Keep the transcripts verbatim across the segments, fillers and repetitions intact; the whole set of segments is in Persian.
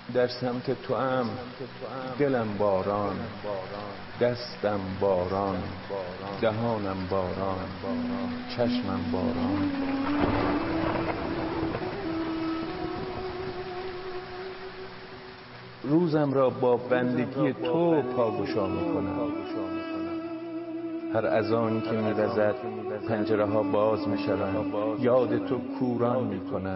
در سمت تو ام دلم باران، دستم باران، دهانم باران، چشمم باران. روزم را با بندگی تو پاگشا میکنم. هر اذانی که میوزد پنجره ها باز میشوند، یاد تو کوران میکند.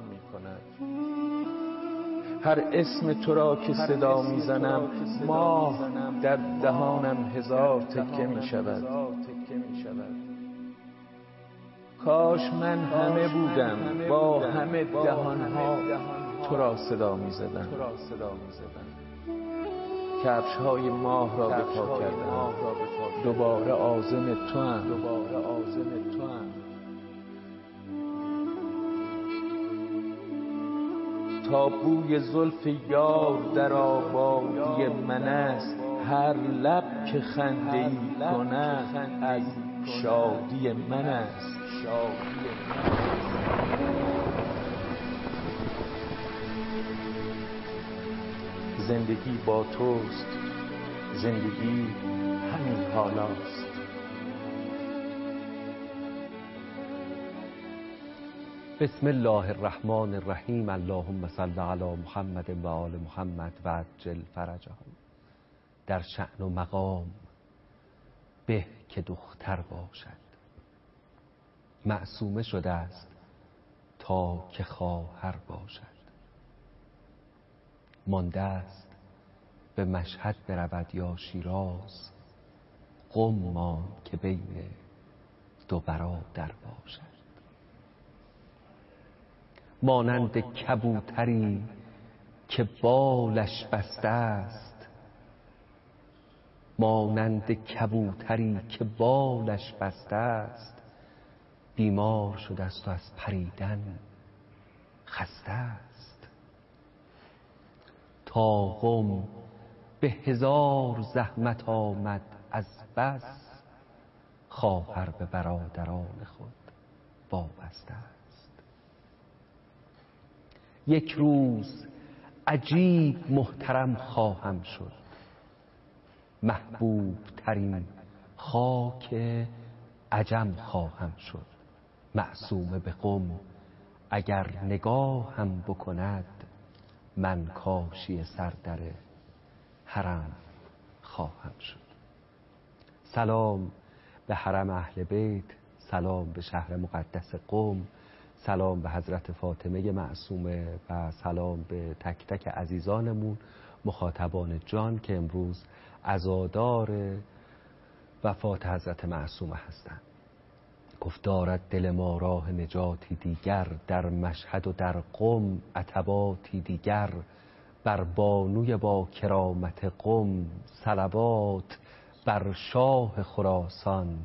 هر اسم تو را که صدا میزنم، ماه در دهانم هزار تکه میشود. کاش من همه بودم با همه دهانها تو را صدا میزدم. کفش های ماه را به پا کردم، دوباره عازم تو ام. تا بوی زلف یار در آبادی من است، هر لب که خنده ای کند از شادی من است. زندگی با توست، زندگی همین حالاست. بسم الله الرحمن الرحیم. اللهم صل علی محمد و آل محمد و عجل فرجهم. در شأن و مقام به که دختر باشد، معصومه شده است تا که خواهر باشد. مانده است به مشهد برود یا شیراز، قم مان که بین دو برادر باشد. مانند کبوتری که بالش بسته است، مانند کبوتری که بالش بسته است، بیمار شده است و از پریدن خسته است. تا قم به هزار زحمت آمد از بس، خواهر به برادران خود وابسته است. یک روز عجیب محترم خواهم شد، محبوب ترین خاک عجم خواهم شد. معصومه به قم اگر نگاهم بکند، من کاشی سردر حرم خواهم شد. سلام به حرم اهل بیت، سلام به شهر مقدس قم، سلام به حضرت فاطمه معصومه و سلام به تک تک عزیزانمون مخاطبان جان که امروز عزادار وفات حضرت معصومه هستند. گفت دارد دل ما راه نجاتی دیگر، در مشهد و در قم عتباتی دیگر. بر بانوی با کرامت قم صلوات، بر شاه خراسان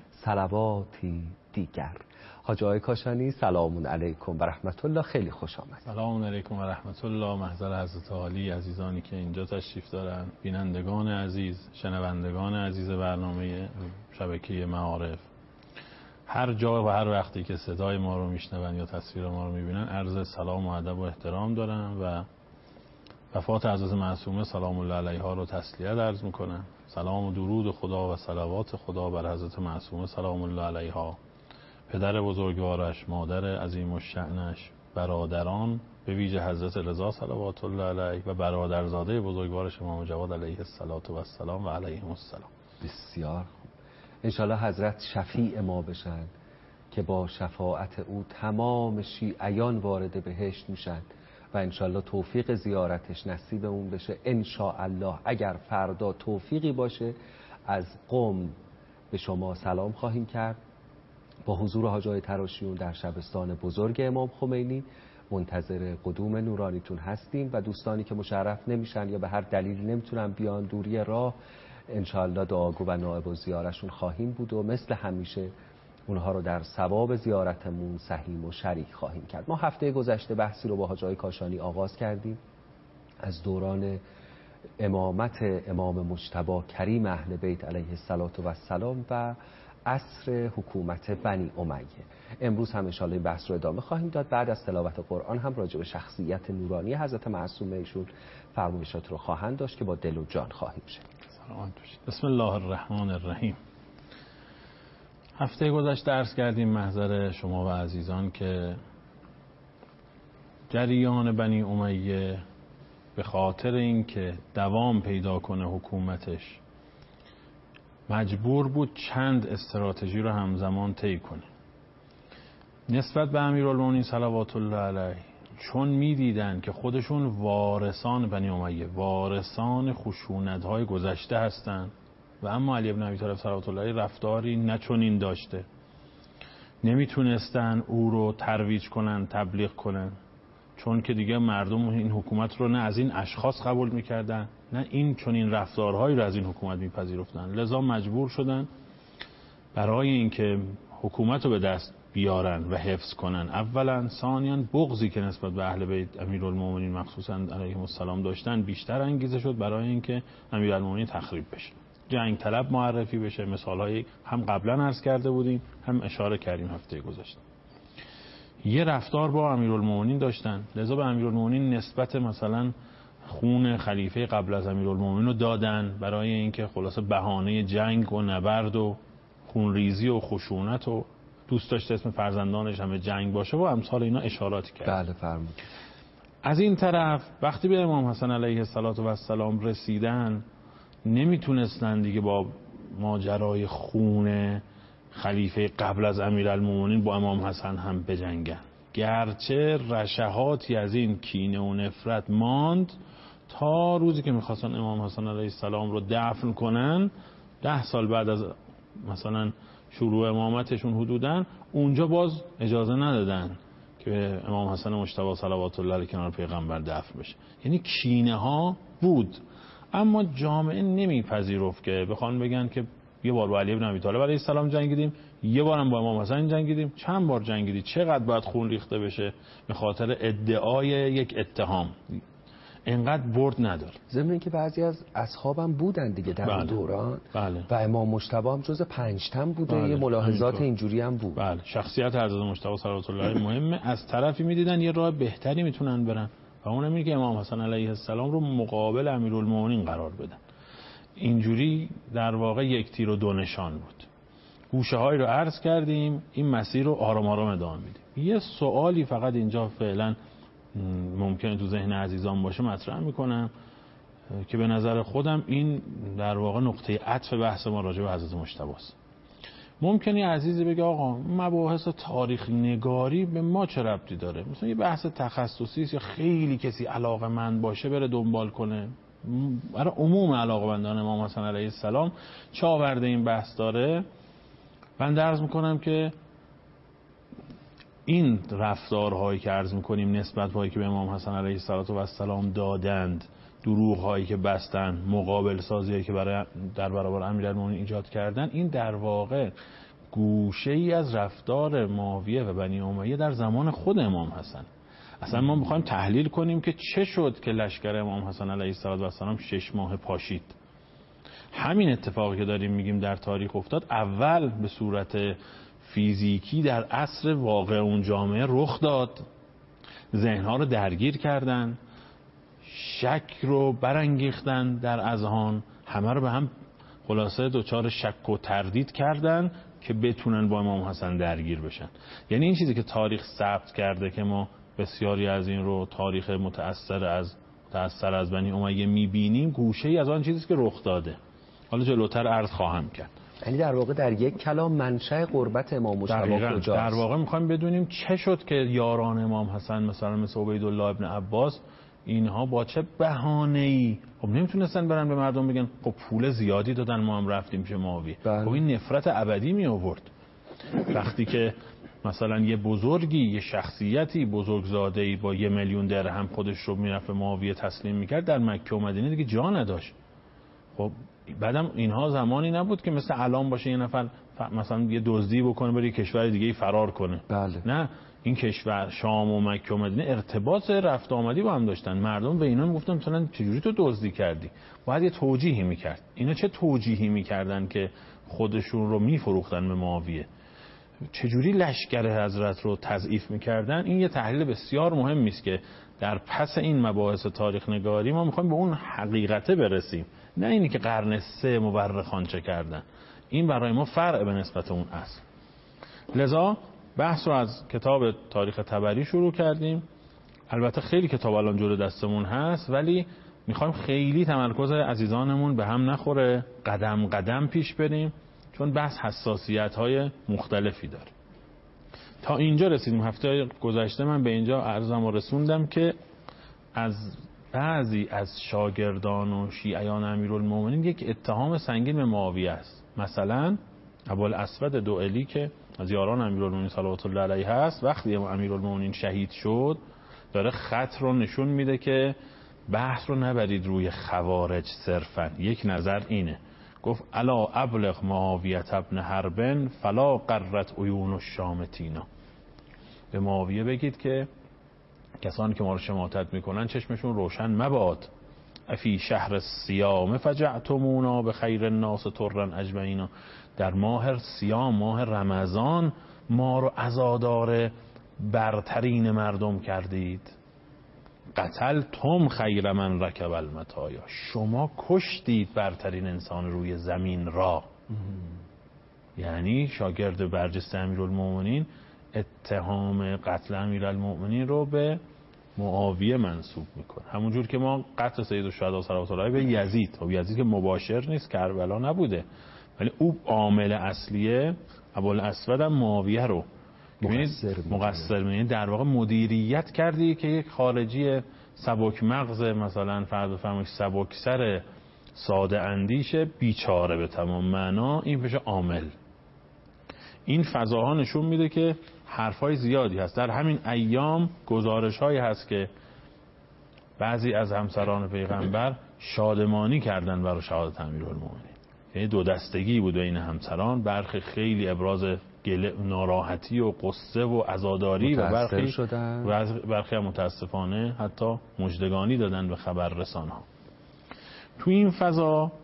صلواتی دیگر. حاج آقای کاشانی سلام علیکم و رحمت الله، خیلی خوش آمد. سلام علیکم و رحمت الله. محضر حضرت عالی، عزیزانی که اینجا تشریف دارن، بینندگان عزیز، شنوندگان عزیز برنامه شبکه معارف، هر جا و هر وقتی که صدای ما رو میشنون یا تصویر ما رو میبینن، عرض سلام و ادب و احترام دارم و وفات حضرت معصومه سلام الله علیها رو تسلیت عرض میکنم. سلام و درود خدا و صلوات خدا بر حضرت معصومه سلام الله علیها، پدر بزرگوارش، مادر عظیم الشأنش، برادران به ویژه حضرت رضا صلوات الله علیه و برادرزاده بزرگوارش امام جواد علیه السلام و علیهم السلام. بسیار خوب. انشالله حضرت شفیع ما بشن که با شفاعت او تمام شیعیان وارد بهشت میشن و انشالله توفیق زیارتش نصیبمون بشه. انشاءالله اگر فردا توفیقی باشه از قم به شما سلام خواهیم کرد. با حضور حاج آقای تراشیون در شبستان بزرگ امام خمینی منتظر قدوم نورانیتون هستیم و دوستانی که مشرف نمیشن یا به هر دلیلی نمیتونن بیان دوری راه، انشاءالله دعاگو و نائب و زیارشون خواهیم بود و مثل همیشه اونها رو در ثواب زیارتمون سهیم و شریک خواهیم کرد. ما هفته گذشته بحثی رو با حاج آقای کاشانی آغاز کردیم از دوران امامت امام مجتبی کریم اهل بیت علیه السلام و عصر حکومت بنی امیه. امروز هم انشاءالله این بحث رو ادامه خواهیم داد. بعد از تلاوت قرآن هم راجع به شخصیت نورانی حضرت معصومه ایشون فرمایشات رو خواهند داشت که با دل و جان خواهیم شد. بسم الله الرحمن الرحیم. هفته گذشته عرض کردیم محضر شما و عزیزان که جریان بنی امیه به خاطر اینکه دوام پیدا کنه حکومتش مجبور بود چند استراتژی رو همزمان طی کنه. نسبت به امیرالمومنین صلوات الله علیه، چون میدیدن که خودشون وارثان بنی امیه، وارثان خشونت‌های گذشته هستن و اما علی بن ابی طالب صلوات الله علیه رفتاری نچنین داشته، نمیتونستن او رو ترویج کنن، تبلیغ کنن، چون که دیگه مردم این حکومت رو نه از این اشخاص قبول میکردن نه این چنین رفتارهایی رو از این حکومت میپذیرفتن. لذا مجبور شدن برای اینکه حکومت رو به دست بیارن و حفظ کنن، اولا ثانیاً بغضی که نسبت به اهل بیت امیرالمومنین مخصوصا علیهم السلام داشتن بیشتر انگیزه شد برای اینکه امیرالمومنین تخریب بشه، جنگ طلب معرفی بشه. مثالهایی هم قبلا عرض کرده بودیم هم اشاره کردیم هفته گذشته. یه رفتار با امیرالمومنین داشتن، لذا به امیرالمومنین نسبت مثلا خون خلیفه قبل از امیرالمومنین رو دادن برای اینکه خلاصه بهانه جنگ و نبرد و خونریزی و خشونت و دوست داشته اسم فرزندانش همه جنگ باشه و امثال اینا اشاراتی کرد. بله فرمودید. از این طرف وقتی به امام حسن علیه السلام رسیدن نمیتونستن دیگه با ماجرای خون خلیفه قبل از امیرالمومنین با امام حسن هم بجنگن، گرچه رشحاتی از این کینه و نفرت ماند تا روزی که میخواستن امام حسن علیه السلام رو دفن کنن. ده سال بعد از مثلا شروع امامتشون حدوداً، اونجا باز اجازه ندادن که امام حسن مجتبی صلوات الله علیه کنار پیغمبر دفن بشه. یعنی کینه ها بود، اما جامعه نمیپذیرفت که بخوان بگن که یه بار با علی بن ابی طالب علیه السلام جنگیدیم، یه بارم با امام حسن جنگیدیم، چند بار جنگیدی، چقدر باید خون ریخته بشه به خاطر ادعای یک اتهام. اینقدر برد نداره. ضمن اینکه بعضی از اصحابم بودن دیگه در اون دوران. بله. و امام مجتبی هم جز پنج تن بوده. بله. یه ملاحظات همینطور. اینجوری هم بود. بله. شخصیت حضرت مجتبی صلوات الله علیه مهمه. از طرفی میدیدن یه راه بهتری میتونن برن و اون اینه که امام حسن علیه السلام رو مقابل امیرالمومنین قرار بدن. اینجوری در واقع یک تیر و دو نشان بود. گوشه هایی رو عرض کردیم، این مسیر رو آرام آرام ادامه میدیم. یه سوالی فقط اینجا فعلا ممکنه تو ذهن عزیزان باشه مطرح میکنم که به نظر خودم این در واقع نقطه عطف بحث ما راجع به حضرت مجتبی است. ممکنه عزیزی بگه آقا مباحث تاریخ نگاری به ما چه ربطی داره؟ مثلا یه بحث تخصصی است یا خیلی کسی علاقه‌مند باشه بره دنبال کنه. برای عموم علاقه‌مندان امام حسن علیه السلام چه آورده این بحث داره؟ من عرض میکنم که این رفتارهایی که عرض میکنیم نسبت به هایی که به امام حسن علیه السلام دادند، دروغ هایی که بستن، مقابل سازی هایی که برای در برابر امیرالمومنین ایجاد کردن، این در واقع گوشه ای از رفتار معاویه و بنی امیه در زمان خود امام حسن. اصلا ما میخوایم تحلیل کنیم که چه شد که لشکر امام حسن علیه السلام شش ماه پاشید. همین اتفاقی که داریم میگیم در تاریخ افتاد، اول به صورت فیزیکی در عصر واقع اون جامعه رخ داد، ذهنها رو درگیر کردن، شک رو برانگیختن در اذهان، همه رو به هم خلاصه دچار شک و تردید کردن که بتونن با امام حسن درگیر بشن. یعنی این چیزی که تاریخ ثبت کرده که ما بسیاری از این رو تاریخ متأثر از متأثر از بنی امیه میبینیم، گوشه‌ای از آن چیزی که رخ داده. حالا جلوتر عرض خواهم کرد. یعنی در واقع در یک کلام منشأ قربت امام مجتبی کجاست؟ در واقع میخوایم بدونیم چه شد که یاران امام حسن مثلا مثل عبیدالله ابن عباس اینها با چه بهانه‌ای خب نمیتونستن برن به مردم بگن خب پول زیادی دادن ما هم رفتیم پیش معاویه. خب این نفرت ابدی می آورد. وقتی که مثلا یه بزرگی، یه شخصیتی بزرگزاده‌ای با یه میلیون درهم خودش رو میرفت به معاویه تسلیم میکرد، در مکه و مدینه دیگه جا نداشت. خب بعدم اینها زمانی نبود که مثل الان باشه یه نفر مثلا یه دزدی بکنه بره کشور دیگه فرار کنه. بله. نه، این کشور شام و مکه و مدینه ارتباط رفت آمدی با هم داشتن. مردم به اینا میگفتن مثلا چجوری تو دزدی کردی؟ باید یه توجیهی میکرد. اینا چه توجیهی میکردن که خودشون رو میفروختن به معاویه، چجوری لشکر حضرت رو تضعیف میکردن، این یه تحلیل بسیار مهمی است که در پس این مباحث تاریخ نگاری ما میخوایم به اون حقیقته برسیم، نه اینی که قرن سه مورخان چه کردن. این برای ما فرع به نسبت اون اصل. لذا بحث رو از کتاب تاریخ طبری شروع کردیم. البته خیلی کتاب الان جلو دستمون هست، ولی میخوایم خیلی تمرکز عزیزانمون به هم نخوره، قدم قدم پیش بریم، چون بحث حساسیت های مختلفی داره. تا اینجا رسیدیم. هفته گذشته من به اینجا عرضم و رسوندم که از بعضی از شاگردان و شیعیان امیرالمومنین یک اتهام سنگین به معاویه است. مثلا ابوالاسود دوئلی که از یاران امیرالمومنین صلوات الله علیه هست، وقتی امیرالمومنین شهید شد داره خط رو نشون میده که بحث رو نبرید روی خوارج صرفا. یک نظر اینه، گفت الا ابلغ معاویه ابن حرب فلا قرت عیون الشامتینا، به معاویه بگید که کسانی که ما رو شماتت میکنن چشمشون روشن مباد. افی شهر الصیام فجعتمونا به خیر الناس طرا اجمعینا، در ماه صیام، ماه رمضان، ما رو عزادار برترین مردم کردید. قتلتم خیر من رکب المطایا، شما کشتید برترین انسان روی زمین را. یعنی شاگرد برجسته امیرالمومنین اتهام قتل امیرالمومنین رو به معاویه منسوب میکنه، همونجور که ما قتل سید الشهدا صلوات الله علیه به یزید، و یزید که مباشر نیست، کربلا نبوده، ولی او عامل اصلیه ابوالاسود هم معاویه رو مقصر می‌دونید، در واقع مدیریت کردی که یک خارجی سبک مغز، مثلا فرض بفرمایید سبک سر ساده اندیشه بیچاره به تمام معنا، این بشه عامل. این فضاها نشون میده که حرفای زیادی هست. در همین ایام گزارش‌هایی هست که بعضی از همسران پیغمبر شادمانی کردن برای شهادت امیرالمومنین، یعنی دو دستگی بود بین همسران، برخی خیلی ابراز ناراحتی و قصه و عزاداری و برخی و برخی متاسفانه حتی مژدگانی دادن به خبررسان‌ها. تو این فضا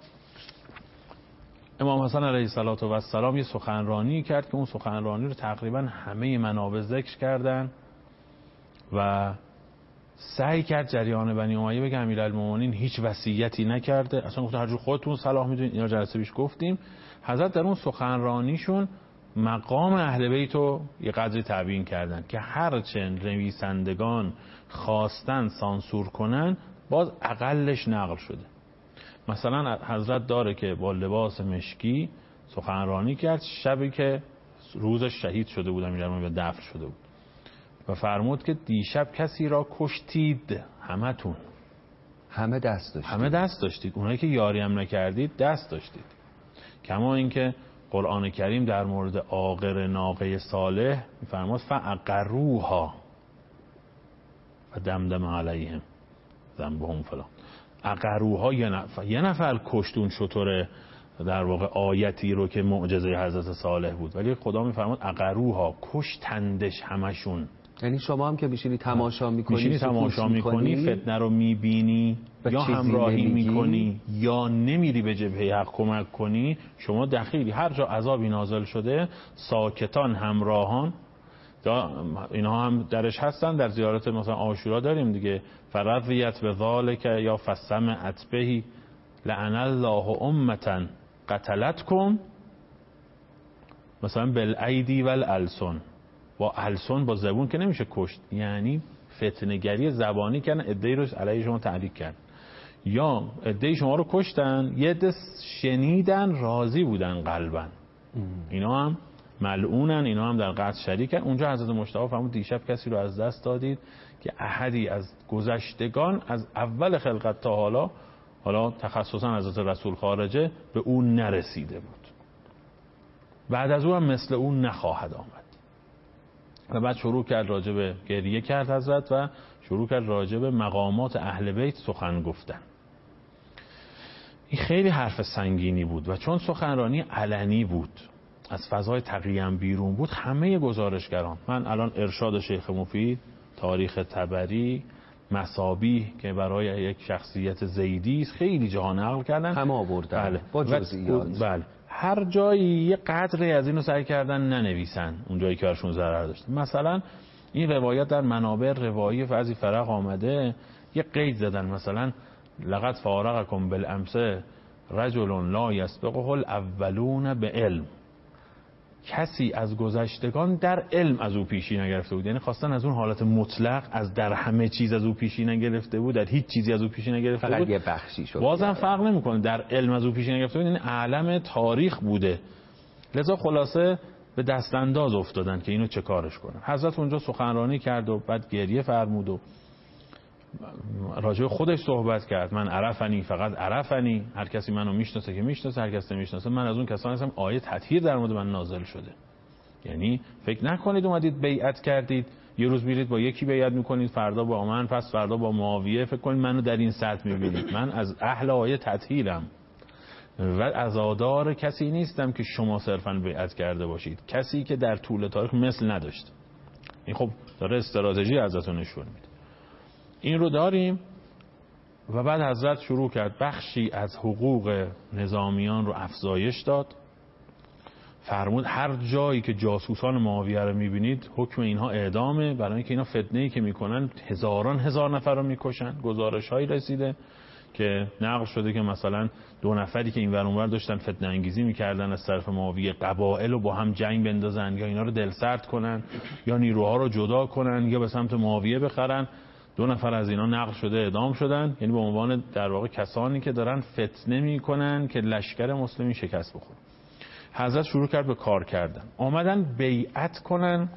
امام حسن علیه السلام یه سخنرانی کرد که اون سخنرانی رو تقریبا همه منابع ذکر کردن و سعی کرد جریان بنی امیه بگه امیرالمومنین هیچ وصیتی نکرده، اصلا گفت هر جور خودتون صلاح میدونید. اینا جلسه پیش گفتیم حضرت در اون سخنرانیشون مقام اهل بیت رو یه قدری تبیین کردن که هرچند نویسندگان خواستن سانسور کنن باز اقلش نقل شده. مثلا حضرت داره که با لباس مشکی سخنرانی کرد شبی که روزش شهید شده بود، امیرالمومنین به دفن شده بود، و فرمود که دیشب کسی را کشتید، همتون همه دست داشتید، همه دست داشتید، اونایی که یاری هم نکردید دست داشتید. کما اینکه قرآن کریم در مورد عاقر ناقه صالح میفرماد فعقروها و دمدم علیهم ذنبهم فلان. عقروها یه نفر یه نفر کشتون شطور، در واقع آیتی رو که معجزه حضرت صالح بود، ولی خدا میفرماد عقروها، کشتندش همشون. یعنی شما هم که میشینی تماشا میکنی، میشینی تماشا میکنی، فتنه رو میبینی، یا همراهی میکنی یا نمیری به جبهه حق کمک کنی، شما دخیلی. هر جا عذابی نازل شده ساکتان همراهان، اینها هم درش هستن. در زیارت مثلا عاشورا داریم دیگه، فرضیت به ذالک یا فسمعت بهی لعن الله امتا قتلتکم مثلا بالایدی والالسن، با السن با زبون که نمیشه کشت، یعنی فتنه‌گری زبانی کردن، عده‌ای رو علیه شما تحریک کردن، یا عده‌ای شما رو کشتن، یه عده شنیدن راضی بودن قلبا، اینا هم ملعونن، اینا هم در قتل شریکن. اونجا حضرت مجتبی فرمود دیشب کسی رو از دست دادید که احدی از گذشتگان از اول خلقت تا حالا، حالا تخصصا حضرت رسول خارجه، به اون نرسیده بود، بعد از اون هم مثل اون نخواهد آمد. و بعد شروع کرد راجع به گریه کرد حضرت و شروع کرد راجع به مقامات اهل بیت سخن گفتن. این خیلی حرف سنگینی بود و چون سخنرانی علنی بود، از فضای تقییم بیرون بود، همه گزارشگران، من الان ارشاد شیخ مفید، تاریخ طبری، مصابیح که برای یک شخصیت زیدی خیلی جا نقل کردن، همه آوردن بله. با جزئیات. بله. هر جایی یه قدری از اینو سعی کردن ننویسن اون جایی که برشون ضرر داشته. مثلا این روایت در منابع روایی فضی فرق آمده، یه قید زدن مثلا لقد فارقکم بالامس رجل لا یسبقه الاولون به علم، کسی از گذشتگان در علم از او پیشی نگرفته بود. یعنی خواستن از اون حالت مطلق از در همه چیز از او پیشی نگرفته بود، در هیچ چیزی از او پیشی نگرفته بود، یه بخشی شد. بازم فرق نمیکنه در علم از او پیشی نگرفته بود، یعنی عالم تاریخ بوده. لذا خلاصه به دست انداز افتادن که اینو چه کارش کنن. حضرت اونجا سخنرانی کرد و بعد گریه فرمود و راجع به خودش صحبت کرد. من عرفنی فقط عرفنی، هر کسی منو میشناسه که میشناسه، هر کسی نمیشناسه من از اون کسانی هستم آیه تطهیر در مورد من نازل شده. یعنی فکر نکنید اومدید بیعت کردید یه روز میرید با یکی بیعت میکنید، فردا با من، پس فردا با معاویه، فکر کنید منو در این سطح میبینید. من از اهل آیه تطهیرم و عزادار کسی نیستم که شما صرفا بیعت کرده باشید، کسی که در طول تاریخ مثل نداشت. این خب داره استراتژی ازتون نشون میده. این رو داریم و بعد حضرت شروع کرد بخشی از حقوق نظامیان رو افزایش داد. فرمود هر جایی که جاسوسان معاویه رو میبینید حکم اینها اعدامه، برای اینکه اینا فتنه‌ای که میکنن هزاران هزار نفر رو میکشن. گزارش هایی رسیده که نقل شده که مثلا دو نفری که این ور اونور داشتن فتنه انگیزی میکردن از طرف معاویه، قبایل رو با هم جنگ بندازن یا اینا رو دلسرد کنن یا نیروها رو جدا کنن یا به سمت معاویه بخرن، دو نفر از اینا نقل شده اعدام شدن. یعنی به عنوان در واقع کسانی که دارن فتنه میکنن که لشکر مسلمین شکست بخوره. حضرت شروع کرد به کار کردن، آمدن بیعت کنن.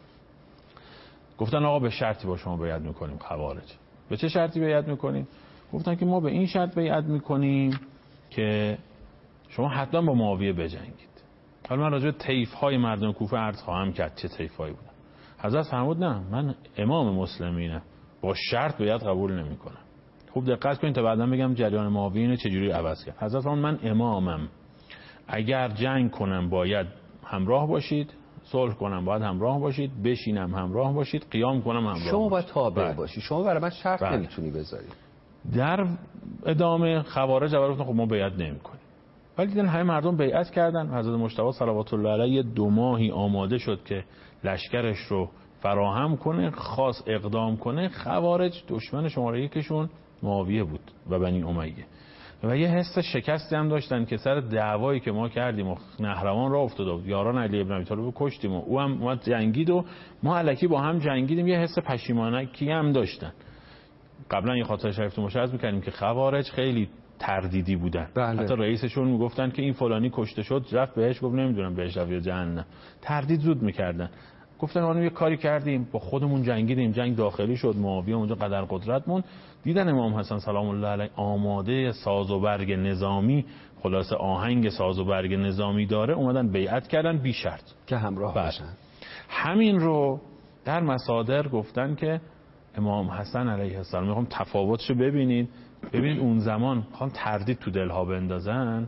گفتن آقا به شرطی با شما بیعت میکنیم خوارج. به چه شرطی بیعت میکنیم؟ گفتن که ما به این شرط بیعت میکنیم که شما حتما با معاویه بجنگید. حالا من راجع به طیف های مردم کوفه عرض خواهم کرد چه طیف هایی بودن. حضرت فرمود نه، من امام مسلمینم، با شرط بیعت قبول نمیکنم. خوب دقت کنید تا بعدا بگم جریان معاویه اینو چجوری عوض کرد. حضرت فرمود من امامم، اگر جنگ کنم باید همراه باشید، صلح کنم باید همراه باشید، بشینم همراه باشید، قیام کنم همراه باشید. شما باید تابع باشید، شما برای من شرط بله. نمیتونی بذاری. در ادامه خوارج جواب گفتن خب ما بیعت نمی‌کنیم. ولی دیدن همه مردم بیعت کردن. حضرت مجتبی صلوات الله علیه دو ماهی آماده شد که لشکرش رو فراهم کنه، خاص اقدام کنه. خوارج دشمن شماره یکشون معاویه بود و بنی امیه و یه حس شکستی هم داشتن که سر دعوایی که ما کردیم و نهروان را افتاد و یاران علی ابن ابی طالب کشتیم و او هم اومد جنگید و ما الکی با هم جنگیدیم، یه حس پشیمانکی هم داشتن. قبلا یه خاطره شریفتون مشاهده می‌کردیم که خوارج خیلی تردیدی بودن. بله. حتی رئیسشون میگفتن که این فلانی کشته شد رفت بهش، گفت نمیدونم بهش رفت یا جهنم. تردید زود میکردن. گفتن ما یه کاری کردیم، با خودمون جنگیدیم، جنگ داخلی شد، معاویه اونجا قدر قدرتمون. دیدن امام حسن سلام الله علیه آماده ساز و برگ نظامی، خلاصه آهنگ ساز و برگ نظامی داره، اومدن بیعت کردن بی شرط که همراه باشن. همین رو در مصادر گفتن که امام حسن علیه السلام، میخوام تفاوتشو ببینید. ببینید اون زمان میخوام تردید تو دلها بندازن.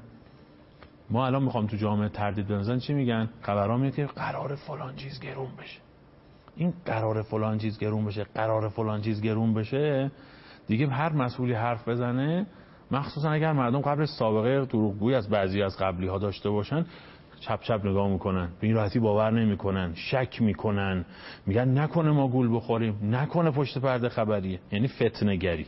ما الان میخوام تو جامعه تردید بندازن چی میگن؟ خبرها میاد که قرار فلان چیز گرون بشه. این قرار فلان چیز گرون بشه، قرار فلان چیز گرون بشه، دیگه هر مسئولی حرف بزنه، مخصوصا اگر مردم قبل سابقه دروغگویی از بعضی از قبلی ها داشته باشن، چپ چپ نگاه میکنن، به این راحتی باور نمیکنن، شک میکنن، میگن نکنه ما گول بخوریم، نکنه پشت پرده خبریه. یعنی فتنه گری.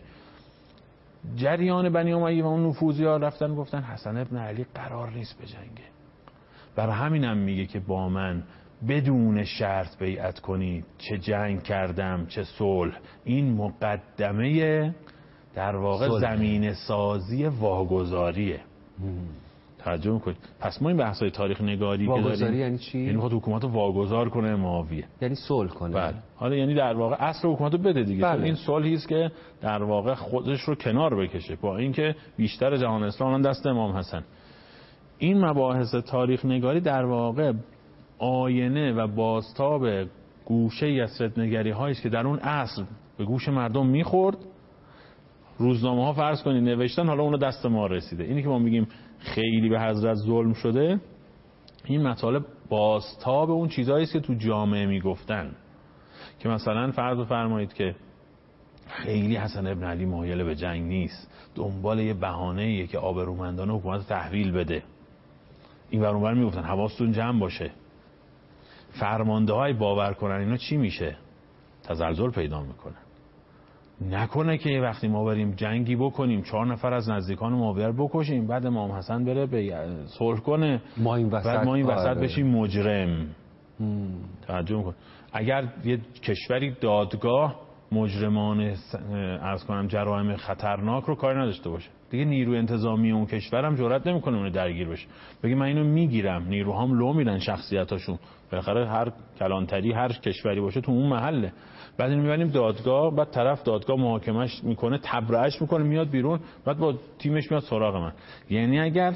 جریان بنی امیه و اون نفوذی‌ها رفتن گفتن حسن ابن علی قرار نیست بجنگه، برای همینم میگه که با من بدون شرط بیعت کنید، چه جنگ کردم چه صلح. این مقدمه در واقع زمین سازی واگذاریه. توجه میکنید؟ پس ما این بحث‌های تاریخ نگاری که داریم یعنی چی؟ یعنی میخواد حکومت رو واگذار کنه معاویه، یعنی صلح کنه. بله. حالا یعنی در واقع اصل حکومت رو بده دیگه. بله. این صلحی است که در واقع خودش رو کنار بکشه، با اینکه بیشتر جهان اسلام دست امام حسن. این مباحث تاریخ نگاری در واقع آینه و بازتاب گوشه از فتنه‌گری هایی است که در اون اصل به گوش مردم میخورد. روزنامه ها فرض کنید نوشتن، حالا اون دست ما رسیده. اینی که ما میگیم خیلی به حضرت ظلم شده، این مطالب بازتاب اون چیزایی است که تو جامعه میگفتن. که مثلا فرض بفرمایید که خیلی حسن ابن علی مایل به جنگ نیست، دنبال یه بهانه‌ایه که آبرومندانه حکومت تحویل بده. این ور اون ور میگفتن حواستون جمع باشه. فرمانده های باور کنن اینا چی میشه؟ تزلزل پیدا میکنن. نکنه که یه وقتی ما بریم جنگی بکنیم، چهار نفر از نزدیکان معاویه رو بکشیم، بعد امام حسن بره به صلح کنه، ما این وسط بعد ما این وسط آره. بشیم مجرم. توجه میکن. اگر یه کشوری دادگاه مجرمان عرض کنم جرایم خطرناک رو کاری نداشته باشه، دیگه نیروی انتظامی اون کشورم جرئت نمیکنه اون درگیر بشه، بگه من اینو میگیرم، نیروهام لو میرن شخصیتاشون. بالاخره هر کلانتری هر کشوری باشه تو اون محله، بعد اینو میبریم دادگاه، بعد طرف دادگاه محاکمش میکنه، تبرئهش میکنه، میاد بیرون، بعد با تیمش میاد سراغ من. یعنی اگر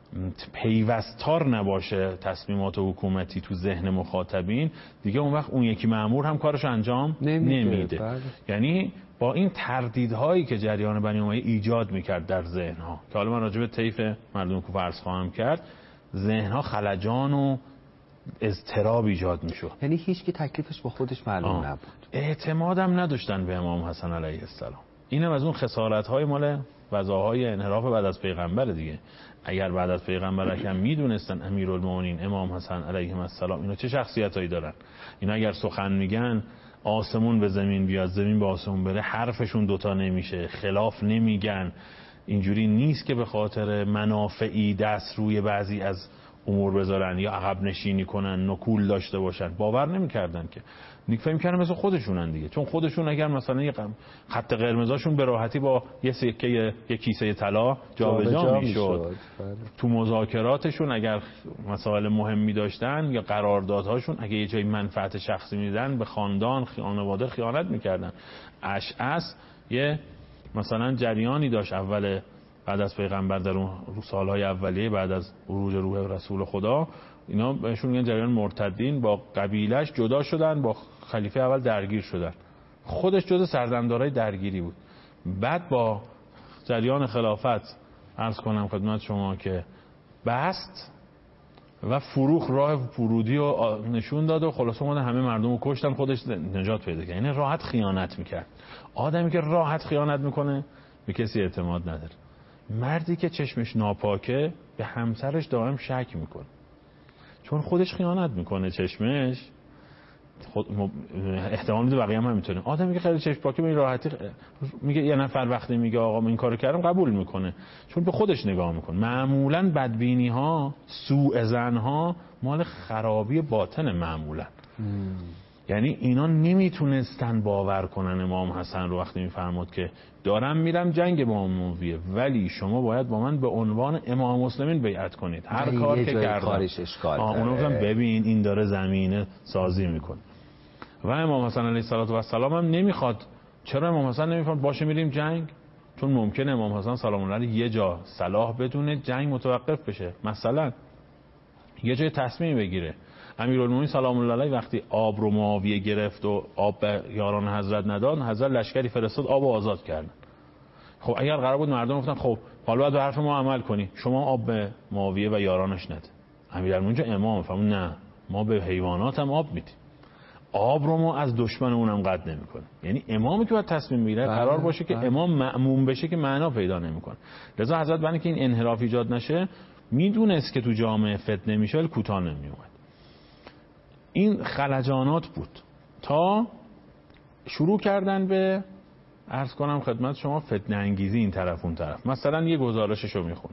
پیوستار نباشه تصمیمات حکومتی تو ذهن مخاطبین، دیگه اون وقت اون یکی مأمور هم کارش انجام نمیده, نمیده. یعنی با این تردیدهایی که جریان بنی امیه ایجاد میکرد در ذهنها، که حالا من راجع به طیف مردم کوفه عرض خواهم کرد، ذهنها خلجان و اضطراب ایجاد میشد. یعنی هیچ کی تکلیفش با خودش معلوم آه. نبود. اعتمادم نداشتن به امام حسن علیه السلام. اینم از اون خسارت‌های مال وضعهای انحراف بعد از پیغمبر دیگه. اگر بعد از پیغمبر اکرم میدونستن امیرالمومنین امام حسن علیه السلام اینا چه شخصیتایی دارن، اینا اگر سخن میگن آسمون به زمین بیاد، زمین به آسمون بره، حرفشون دوتا نمیشه، خلاف نمیگن، اینجوری نیست که به خاطر منافعی دست روی بعضی از امور بذارن یا عقب نشینی کنن، نکول داشته باشن. باور نمیکردن که نیک فهم کردن مثل خودشونن دیگه، چون خودشون اگر مثلا یه خط قرمزاشون به راحتی با یه سکه یه کیسه طلا جابجا میشد، تو مذاکراتشون اگر مسائل مهمی داشتن یا قراردادهاشون اگه یه جای منفعت شخصی میدن به خاندان خانواده خیانت میکردن. اشعث یه مثلا جریانی داشت اول بعد از پیغمبر در اون سالهای اولیه بعد از عروج روح رسول خدا، اینا بهشون میگن جریان مرتدین، با قبیلهش جدا شدن، با خلیفه اول درگیر شدن، خودش جزء سردمدارای درگیری بود. بعد با جریان خلافت عرض کنم خدمت شما که بست و فروخ راه فرودی رو نشون داد و خلاصه اومدن همه مردم رو کشتن، خودش نجات پیدا کرد. یعنی راحت خیانت میکرد. آدمی که راحت خیانت میکنه به کسی اعتماد نداره. مردی که چشمش ناپاکه به همسرش دائم شک میکنه، چون خودش خیانت میکنه، چشمش خود احتمال میده بقیه هم همینطوره. آدمی که خیلی چشم پاکه به این راحتی میگه یه نفر وقتی میگه آقا من این کارو کردم قبول میکنه، چون به خودش نگاه میکنه. معمولا بدبینی ها، سوء ظن ها مال خرابی باطن معمولا. یعنی اینا نمیتونستن باور کنن امام حسن رو وقتی میفرماد که دارم میرم جنگ با معاویه، ولی شما باید با من به عنوان امام مسلمین بیعت کنید. هر کار که کردم اونا گفتن ببین این داره زمینه سازی میکنه. و امام حسن علیه السلام هم نمیخواد. چرا امام حسن نمیخواد باشه میریم جنگ؟ چون ممکنه امام حسن سلام الله علیه یه جا صلاح بدونه جنگ متوقف بشه، مثلا یه جای تصمیم بگیره. امیرالمومنین سلام الله علیه وقتی آب رو معاویه گرفت و آب به یاران حضرت نداد، حضرت لشکری فرستاد آب رو آزاد کردن. خب اگر قرار بود مردم گفتن خب حالا باید به حرف ما عمل کنی، شما آب به معاویه و یارانش نده. امیرالمومنین امام فهمون نه، ما به حیوانات هم آب میدیم، آب رو ما از دشمنمون هم قطع نمی‌کنیم. یعنی امامی که باید تصمیم بگیره قرار باشه که امام مأموم بشه که معنا پیدا نمی‌کنه. لذا حضرت برای که این انحراف ایجاد نشه میدونست که تو جامعه فتنه میشه، ولی کوتاه نمیومد. این خلجانات بود تا شروع کردن به عرض کنم خدمت شما فتنه انگیزی این طرف اون طرف. مثلا یه گزارششو میخونه،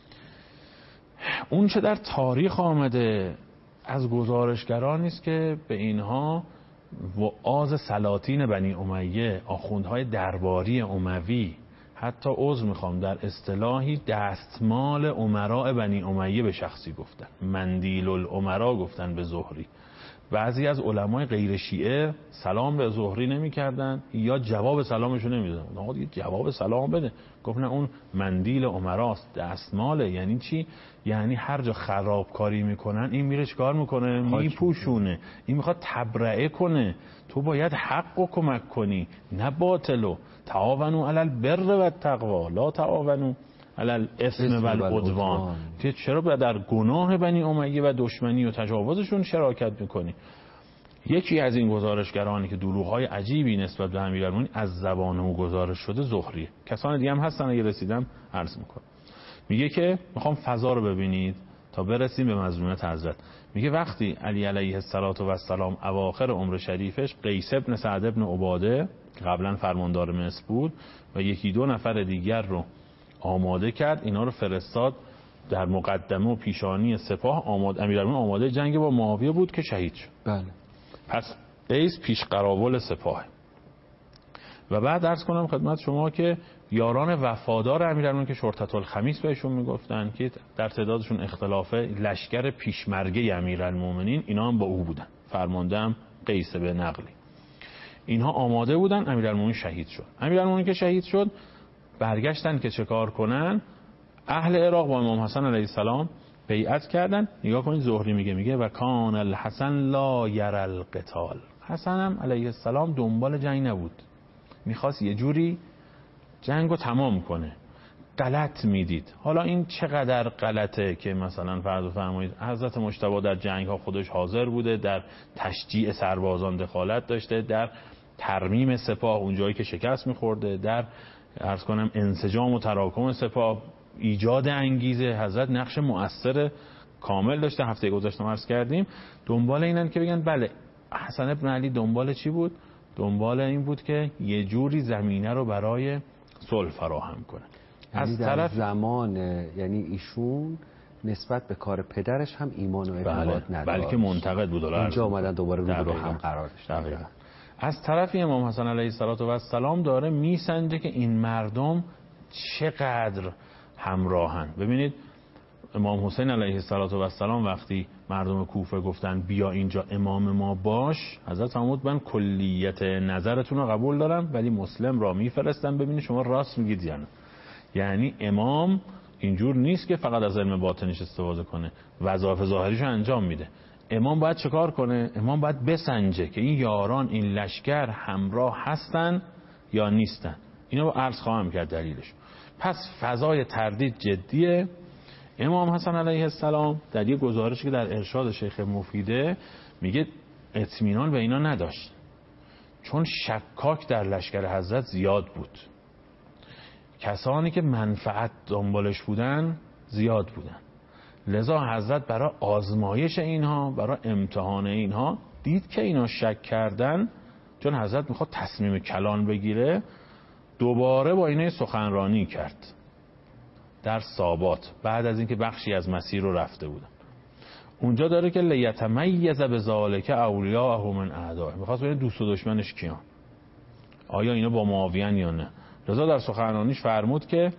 اون چه در تاریخ آمده از گزارشگران نیست که به اینها وعاظ سلاطین بنی امیه، آخوندهای درباری اموی، حتی عذر میخوام در اصطلاحی دستمال امراء بنی امیه به شخصی گفتن، مندیل الامراء گفتن به زهری. بعضی از علمای غیر شیعه سلام به زهری نمی کردن یا جواب سلامشو نمی دادن. آقا دیگه جواب سلام بده. گفت نه اون مندیل امراست، دستماله. یعنی چی؟ یعنی هر جا خرابکاری میکنن این میره چیکار میکنه؟ میپوشونه. این میخواد تبرئه کنه. تو باید حقو کمک کنی نه باطلو. تعاونوا علی البر و التقوا لا تعاونوا علی الاثم و العدوان. که چرا باید در گناه بنی امیه و دشمنی و تجاوزشون شراکت میکنی؟ یکی از این گزارشگرانی که دروغ‌های عجیبی نسبت به امیرالمومنین از زبان او گزارش شده زهریه. کسان دیگه هم هستن اگه رسیدم عرض میکنم. میگه که میخوام فضا رو ببینید، تا برسیم به مظلومیت حضرت. میگه وقتی علی علیه السلام اواخر عمر شریفش قیس ابن سعد ابن عباده که قبلا فرماندار مصر بود و یکی دو نفر دیگر رو آماده کرد، اینا رو فرستاد در مقدمه و پیشانی سپاه. آماده امیرالمومنین آماده جنگ با معاویه بود که شهید شد. بله. پس قیس پیش قراول سپاه. و بعد عرض کنم خدمت شما که یاران وفادار امیرالمومنین که شرطة الخمیس بهشون میگفتن که در تعدادشون اختلاف لشکر پیشمرگه امیرالمومنین، اینا هم با او بودن، فرمانده هم قیس به نقلی. اینها آماده بودن، امیرالمومنین شهید شد. امیرالمومنین که شهید شد برگشتن که چه کار کنن. اهل عراق با امام حسن علیه السلام بیعت کردن. نگاه کنید زهری میگه میگه و کان الحسن لا یری القتال. حسن هم علیه السلام دنبال جنگ نبود، میخواست یه جوری جنگو تمام کنه. غلط میدید. حالا این چقدر غلطه که مثلا فرض فرمایید حضرت مجتبی در جنگ ها خودش حاضر بوده، در تشجیع سربازان دخالت داشته، در ترمیم سپاه اونجایی که شکست میخورده، در عرض کنم انسجام و تراکم سپاه، ایجاد انگیزه. حضرت نقش مؤثر کامل داشته. هفته گذشته عرض کردیم دنبال اینن که بگن بله حسن ابن علی دنبال چی بود؟ دنبال این بود که یه جوری زمینه رو برای صلح فراهم کنه. از طرف زمان یعنی ایشون نسبت به کار پدرش هم ایمان و اعتقاد بله. نداشت، بلکه منتقد بود. اینجا اومدن دوباره رو رو هم قرار داشتن. از طرفی امام حسن علیه السلام داره میسنجه که این مردم چقدر همراهن. ببینید امام حسین علیه السلام وقتی مردم کوفه گفتن بیا اینجا امام ما باش، حضرت فرمود من کلیت نظرتون رو قبول دارم ولی مسلم را میفرستم ببینید شما راست میگید یا نه. یعنی امام اینجور نیست که فقط از علم باطنش استفاده کنه، وظایف ظاهریشو انجام میده. امام باید چه کار کنه؟ امام باید بسنجه که این یاران این لشکر همراه هستن یا نیستن. اینو با عرض خواهم کرد دلیلش. پس فضای تردید جدیه. امام حسن علیه السلام در یه گزارشی که در ارشاد شیخ مفیده میگه اطمینان به اینا نداشت، چون شکاک در لشکر حضرت زیاد بود. کسانی که منفعت دنبالش بودن زیاد بودن. لذا حضرت برای آزمایش اینها، برای امتحان اینها دید که اینا شک کردن، چون حضرت میخواد تصمیم کلان بگیره، دوباره با اینا سخنرانی کرد در سابات بعد از اینکه بخشی از مسیر رو رفته بودن. اونجا داره که لیتمیز بذالک اولیاءه من اعدائه، میخواست ببینه دوست و دشمنش کیان، آیا اینا با معاویه یا نه. لذا در سخنرانیش فرمود که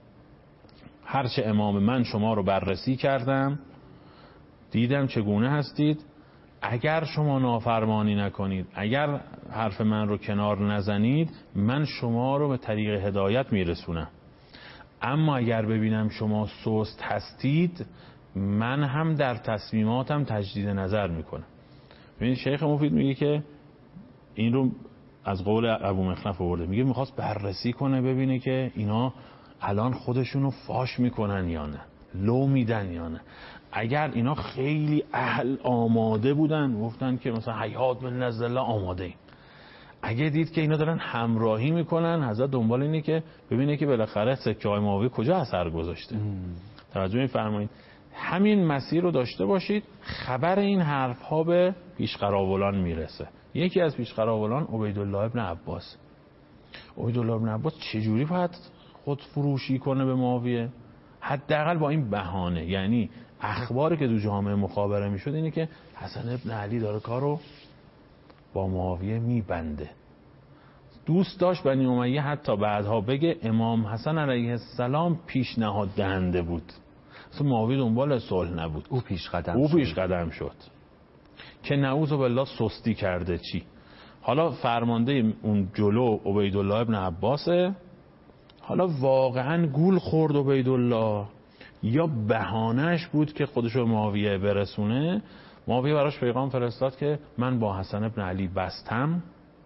هرچه امام من شما رو بررسی کردم دیدم چگونه هستید، اگر شما نافرمانی نکنید، اگر حرف من رو کنار نزنید، من شما رو به طریق هدایت میرسونم. اما اگر ببینم شما سست هستید، من هم در تصمیماتم تجدید نظر میکنم. ببینید شیخ مفید میگه که این رو از قول ابو مخنف آورده، میگه میخواست بررسی کنه ببینه که اینا الان خودشونو فاش میکنن یا نه، لو میدن یا نه. اگر اینا خیلی اهل آماده بودن، گفتن که مثلا حیات من نزد الله آماده ایم، اگه دید که اینا دارن همراهی میکنن، حضرت دنبال اینه که ببینه که بالاخره سکه های معاویه کجا اثر گذاشته. توجه میفرمایید. همین مسیر رو داشته باشید. خبر این حرف ها به پیشقراولان میرسه. یکی از پیشقراولان عبیدالله ابن عباس. عبیدالله ابن عباس چجوری باید خود فروشی کنه به معاویه؟ حداقل با این بهانه، یعنی اخباری که دو جامعه مخابره میشد اینه که حسن ابن علی داره کارو با معاویه میبنده. دوست داشت بنی امیه حتی بعدها بگه امام حسن علیه السلام پیشنهاد دهنده بود، اصلا معاویه دنبال صلح نبود، او پیش قدم او شد. پیش قدم شد که نعوذ بالله سستی کرده. چی؟ حالا فرمانده اون جلو عبیدالله ابن عباسه، حالا واقعا گول خورد عبیدالله یا بهانهش بود که خودشو معاویه برسونه. معاویه براش پیغام فرستاد که من با حسن ابن علی بستم،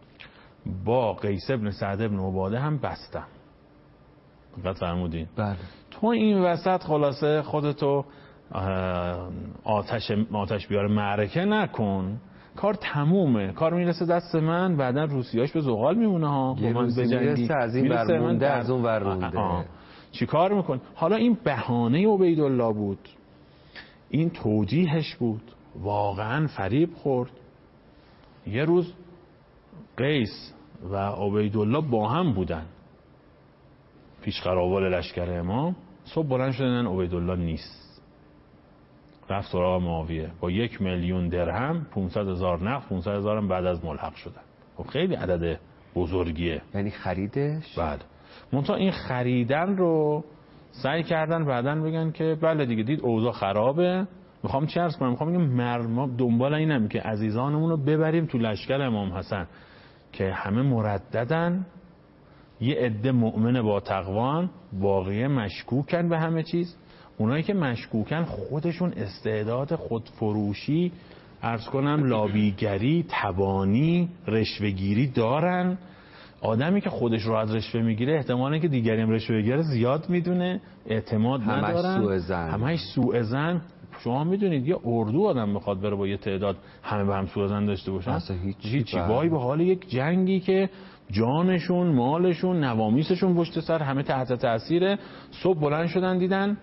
با قیس ابن سعد ابن عباده هم بستم. دقت فرمودین؟ بله. تو این وسط خلاصه خودتو آتش آتش بیار معرکه نکن، کار تمومه، کار میرسه دست من، بعدا روسیاش به زغال میمونه ها، با من بجنگی، از این ور مونده از اون ور مونده. چی کار میکن؟ حالا این بهانه عبیدالله بود. این توجیهش بود، واقعا فریب خورد. یه روز قیس و عبیدالله با هم بودن پیش قراول لشکر امام. صبح بلند شدن عبیدالله نیست، رفت سراغ معاویه با یک میلیون درهم، پانصد هزار نقد، پانصد هزار هم بعد از ملحق شدن. خب خیلی عدد بزرگیه. یعنی خریدش؟ بله. منتها این خریدن رو سعی کردن بعدن بگن که بله دیگه دید اوضاع خرابه، میخوام چی عرض کنم، میخوام بگم مرد دنبال اینم که عزیزانمون رو ببریم تو لشکر امام حسن که همه مرددن، یه عده مؤمن با تقوان، باقیه مشکوکن به همه چیز. اونایی که مشکوکن خودشون استعداد خودفروشی، عرض کنم لابیگری، تبانی، رشوه‌گیری دارن. آدمی که خودش رو از رشوه میگیره احتمالاً که دیگری هم رشوه بگیره زیاد میدونه، اعتماد ندارن، همش سوء ظن، همش سوء ظن. شما میدونید یه اردو آدم بخواد بره با یه تعداد همه به هم سوء ظن داشته باشن، هیچی. وای به حال یک جنگی که جانشون، مالشون، نوامیسشون پشت سر، همه تحت تاثیر. صبح بلند شدن دیدن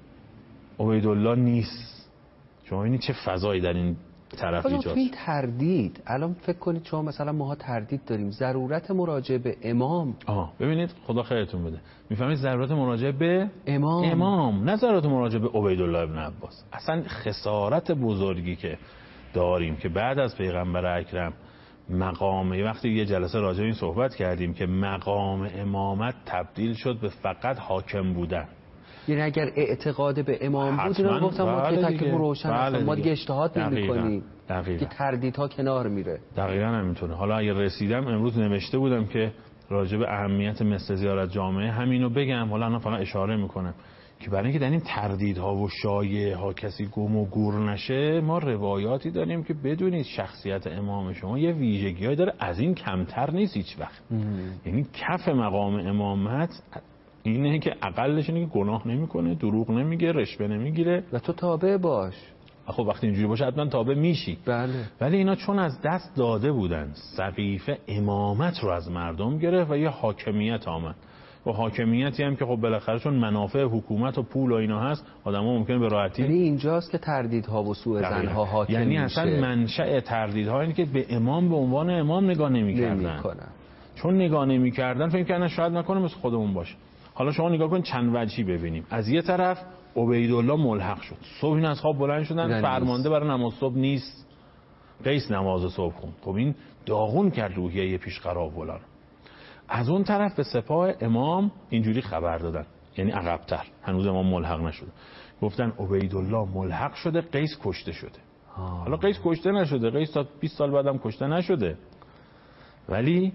عبیدالله نیست. شما ببینید چه فضایی در این طرف ایجاد شد. این تردید، الان فکر کنید شما مثلا ماها تردید داریم، ضرورت مراجعه به امام. آها ببینید خدا خیرتون بده، میفهمید ضرورت مراجعه به امام امام نه ضرورت مراجعه به عبیدالله ابن عباس. اصلا خسارت بزرگی که داریم که بعد از پیغمبر اکرم مقام، وقتی یه جلسه راجع به این صحبت کردیم که مقام امامت تبدیل شد به فقط حاکم بودن. یعنی اگر اعتقاد به امام بود اینا گفتم ما که تکلیف روشن است، ما دیگه اجتهاد نمی‌کنیم، که تردیدها کنار میره. دقیقاً همینطوره. حالا اگه رسیدم امروز نوشته بودم که راجع به اهمیت مثل زیارت جامعه همینو بگم، حالا انا فقط اشاره میکنم که برای اینکه در این تردیدها و شایعه‌ها کسی گم و گور نشه، ما روایاتی داریم که بدونید شخصیت امام شما یه ویژگی‌هایی داره، از این کمتر نیست هیچ وقت. یعنی کف مقام امامت اینه که اقلش اینه که گناه نمیکنه، دروغ نمیگه، رشوه نمیگیره و تو تابع باش. خب وقتی اینجوری باشه حتما تابع میشی. بله. ولی اینا چون از دست داده بودن، سقیفه امامت رو از مردم گرفت و یه حاکمیت آمد. و حاکمیتی هم که خب بالاخره چون منافع حکومت و پول و اینا هست، آدما ممکنه به راحتی. یعنی اینجاست که تردیدها و سوء ظن‌ها حاکم یعنی میشه. اصلا منشأ تردیدها اینه که به امام به عنوان امام نگاه نمی‌کردن. چون نگاه نمی‌کردن فکر کردن شاید نکنه مثل خودمون باشه. حالا شما نگاه کن چند وجهی ببینیم. از یه طرف عبیدالله ملحق شد، صبح این از خواب بلند شدن، فرمانده برای نماز صبح نیست، قیس نماز صبح خوند. خب این داغون کرد روحیه پیش قراولان. از اون طرف به سپاه امام اینجوری خبر دادن، یعنی عقب‌تر، هنوز امام ملحق نشده، گفتن عبیدالله ملحق شده، قیس کشته شده. آه. حالا قیس کشته نشده، قیس تا بیست سال بعدم کشته نشده، ولی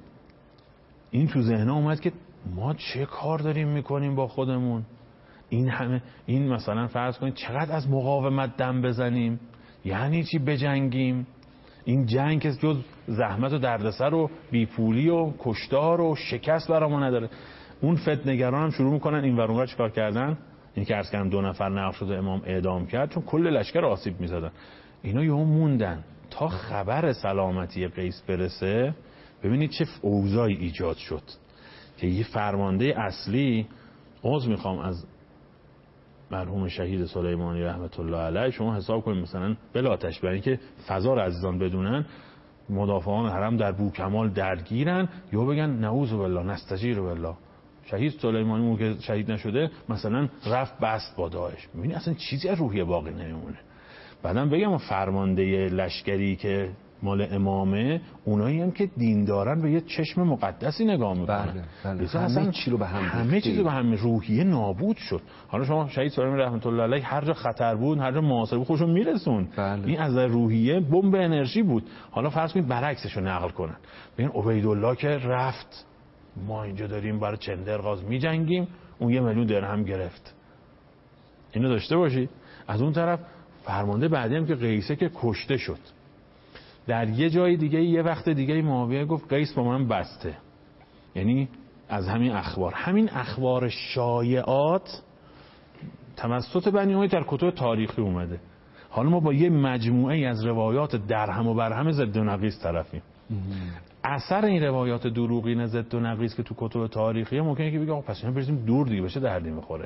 این تو ذهن اومد که ما چه کار داریم میکنیم با خودمون، این همه این مثلا فرض کنید چقدر از مقاومت دم بزنیم، یعنی چی بجنگیم، این جنگ که جز زحمت و دردسر و بیپولی و کشتار و شکست برامون نداره. اون فتنه‌گران هم شروع میکنن این ور اون ور چیکار کردن، این که عرض کردم دو نفر نقش شده امام اعدام کرد چون کل لشکر آسیب میزدن. اینا یهو موندن تا خبر سلامتی قیس برسه. ببینید چه اوضاعی ایجاد شد که یه فرمانده اصلی، عذر میخوام از مرحوم شهید سلیمانی رحمت الله علیه، شما حساب کنید مثلا بلاتش برای که فضا رو عزیزان بدونن، مدافعان حرم در بوکمال درگیرن یا بگن نعوذ بالله نستجیر بالله، شهید سلیمانی مو که شهید نشده مثلا رفت بست با داعش. ببینید اصلا چیزی از روحیه باقی نمیمونه. بعدم بگم فرمانده لشکری که مال امامه، اونایی هم که دین دارن به یه چشم مقدسی نگاه میکنن. بله بله. همه چی رو به هم همه چیز رو به هم روحیه نابود شد. حالا شما شهید سلیمانی رحمت الله علیه هر جا خطر بود، هر جا محاصره بود خودشون میرسون. بله. این از روحیه بمب انرژی بود. حالا فرض کنید برعکسش رو نقل کنن، ببین عبیدالله که رفت، ما اینجا داریم برای چندرغاز میجنگیم، اون یه میلیون درهم گرفت. اینو داشته باشید. از اون طرف فرمانده بعدی هم که قیسه که کشته شد. در یه جای دیگه یه وقت دیگه معاویه گفت قیس با من بسته. یعنی از همین اخبار، همین اخبار شایعات توسط بنی امیه در کتب تاریخی اومده. حالا ما با یه مجموعه از روایات درهم و برهم ضد و نقیض طرفیم. اثر این روایات دروغین ضد و نقیض که تو کتب تاریخی ممکنه که بگه آقا پس اینا بریزیم دور دیگه، بشه دردی میخوره.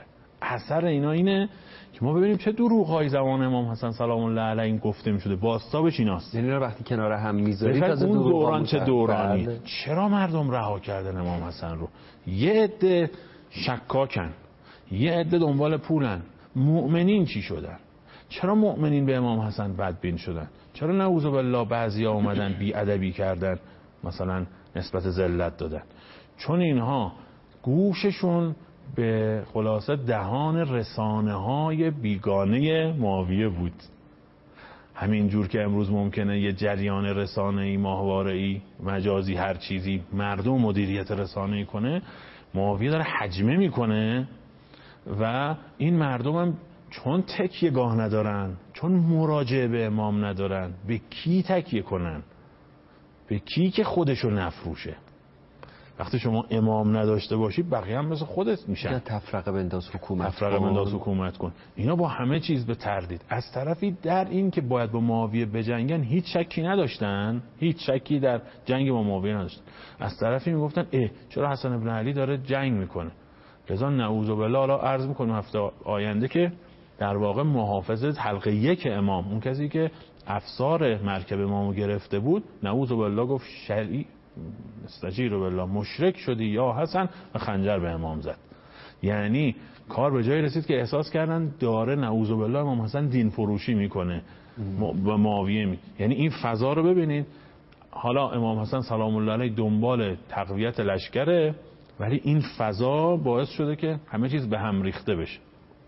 اثر اینا اینه که ما ببینیم چه دروغ‌های زمان امام حسن سلام الله علیه این گفته می‌شده. بازتابش ایناست. یعنی وقتی کنار هم می‌ذارید از اون دوران چه دورانی. بله. چرا مردم رها کردن امام حسن رو؟ یه عده شکاکن، یه عده دنبال پولن. مؤمنین چی شدن؟ چرا مؤمنین به امام حسن بدبین شدن؟ چرا نعوذ بالله بعضیا اومدن بی ادبی کردن، مثلا نسبت ذلت دادن؟ چون اینها گوششون به خلاصه دهان رسانه های بیگانه معاویه بود. همین جور که امروز ممکنه یه جریان رسانه‌ای، ماهواره‌ای، مجازی، هر چیزی مردم مدیریت رسانه‌ای کنه، معاویه داره حجمه میکنه و این مردم هم چون تکیه گاه ندارن، چون مراجعه به امام ندارن، به کی تکیه کنن؟ به کی که خودشو نفروشه؟ وقتی شما امام نداشته باشی بقیه هم مثل خودت میشن. تفرقه بنداز حکومت تفرقه بنداز حکومت کن. اینا با همه چیز به تردید. از طرفی در این که باید با معاویه بجنگن هیچ شکی نداشتن، هیچ شکی در جنگ با معاویه نداشتن. از طرفی میگفتن اه چرا حسن بن علی داره جنگ میکنه؟ لذا نعوذ بالله حالا عرض میکنم هفته آینده که در واقع محافظ حلقه یک امام، اون کسی که افسار مرکب امامو گرفته بود، نعوذ بالله گفت شرعی استجیر بالله مشرک شدی یا حسن و خنجر به امام زد. یعنی کار به جایی رسید که احساس کردن داره نعوذ بالله امام حسن دین فروشی میکنه و معاویه می. یعنی این فضا رو ببینید. حالا امام حسن سلام الله علیه دنبال تقویت لشکره، ولی این فضا باعث شده که همه چیز به هم ریخته بشه.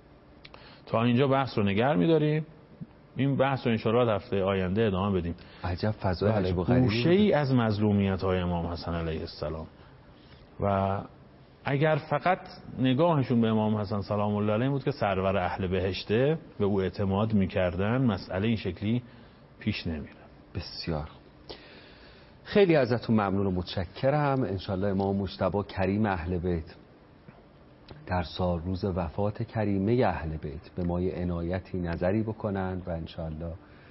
تا اینجا بحث رو نگر می‌داریم. این بحث رو انشاءالله هفته آینده ادامه بدیم. عجب فضای عجب و غریبی. گوشه‌ای از مظلومیت‌های امام حسن علیه السلام. و اگر فقط نگاهشون به امام حسن سلام الله علیه بود که سرور اهل بهشته، به او اعتماد می‌کردن، مسئله این شکلی پیش نمیره. بسیار خیلی ازتون ممنون و متشکرم. انشالله امام مجتبی کریم اهل بیت در سال روز وفات کریمه اهل بیت به ما عنایتی نظری بکنند و انشالله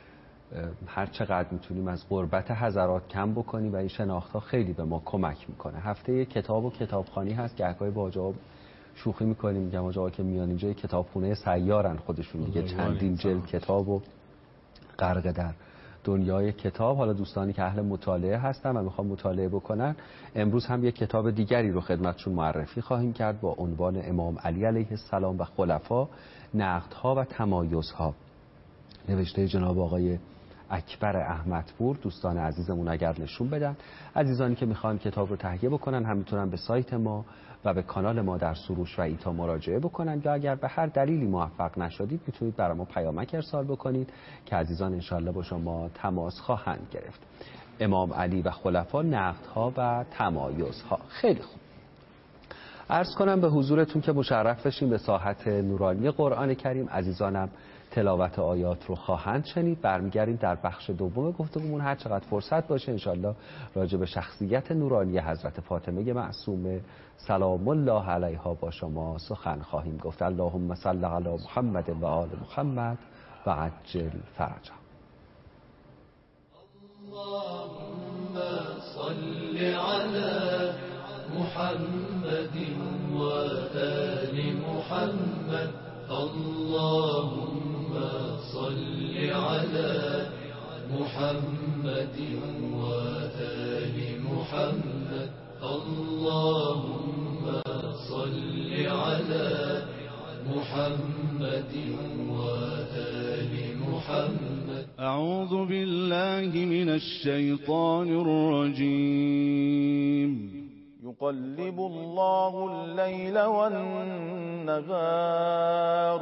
هر چقدر میتونیم از غربت حضرات کم بکنیم و این شناخت‌ها خیلی به ما کمک میکنه. هفته کتاب و کتابخوانی هست که حکای با آجا شوخی میکنیم، میگم آجا که میان اینجا کتابخونه سیارن خودشون، دیگه چندین جلد کتاب و غرق در دنیای کتاب. حالا دوستانی که اهل مطالعه هستن و میخوان مطالعه بکنن، امروز هم یک کتاب دیگری رو خدمتشون معرفی خواهیم کرد با عنوان امام علی علیه السلام و خلفا، نقدها و تمایزها، نوشته جناب آقای اکبر احمدپور. دوستان عزیزمون اگر نشون بدن، عزیزانی که میخوان کتاب رو تهیه بکنن هم میتونن به سایت ما و به کانال ما در سروش و ایتا مراجعه بکنن، یا اگر به هر دلیلی موفق نشدید میتونید برای ما پیامک ارسال بکنید که عزیزان انشالله با شما تماس خواهند گرفت. امام علی و خلفا، نقدها و تمایزها. خیلی خوب، عرض کنم به حضورتون که مشرف بشیم به ساحت نورانی قرآن کریم. عزیزانم تلاوت آیات رو خواهند شنید. برمیگردیم در بخش دوم گفتگومون، هر چقدر فرصت باشه انشالله راجع به شخصیت نورانی حضرت فاطمه معصومه سلام الله علیها با شما سخن خواهیم گفت. اللهم صل علی محمد و آل محمد و عجل فرجا. اللهم صل علی محمد و آل محمد. اللهم صل على محمد وآل محمد. اللهم صل على محمد وآل محمد. أعوذ بالله من الشيطان الرجيم. يقلب الله الليل والنهار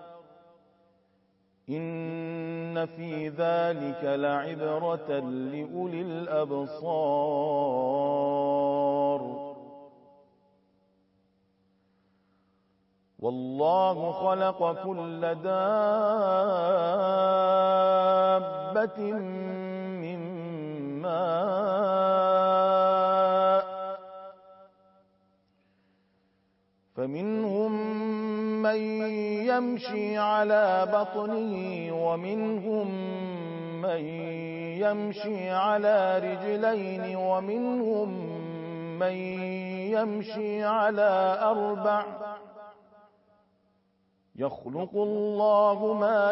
إن في ذلك لعبرة لأولي الأبصار والله خلق كل دابة من ماء فمنهم من يمشي على بطنه ومنهم من يمشي على رجلين ومنهم من يمشي على أربع يخلق الله ما